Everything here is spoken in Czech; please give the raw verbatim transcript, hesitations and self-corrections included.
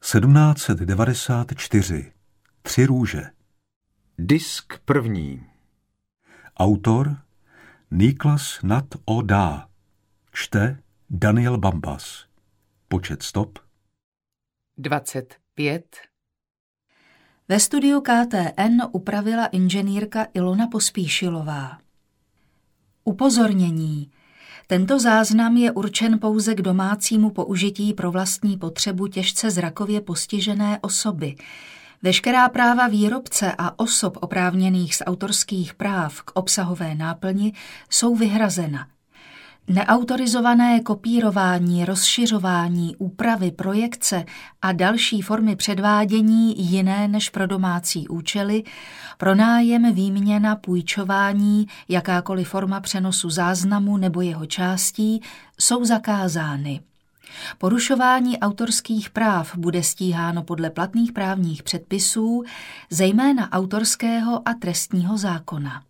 sedmnáct set devadesát čtyři. Tři růže. Disk první. Autor Niklas Nat Odá. Čte Daniel Bambas. Počet stop dvacet pět. Ve studiu K T N upravila inženýrka Ilona Pospíšilová. Upozornění. Tento záznam je určen pouze k domácímu použití pro vlastní potřebu těžce zrakově postižené osoby. Veškerá práva výrobce a osob oprávněných z autorských práv k obsahové náplni jsou vyhrazena. Neautorizované kopírování, rozšiřování, úpravy, projekce a další formy předvádění jiné než pro domácí účely, pronájem, výměna, půjčování, jakákoliv forma přenosu záznamu nebo jeho částí jsou zakázány. Porušování autorských práv bude stíháno podle platných právních předpisů, zejména autorského a trestního zákona.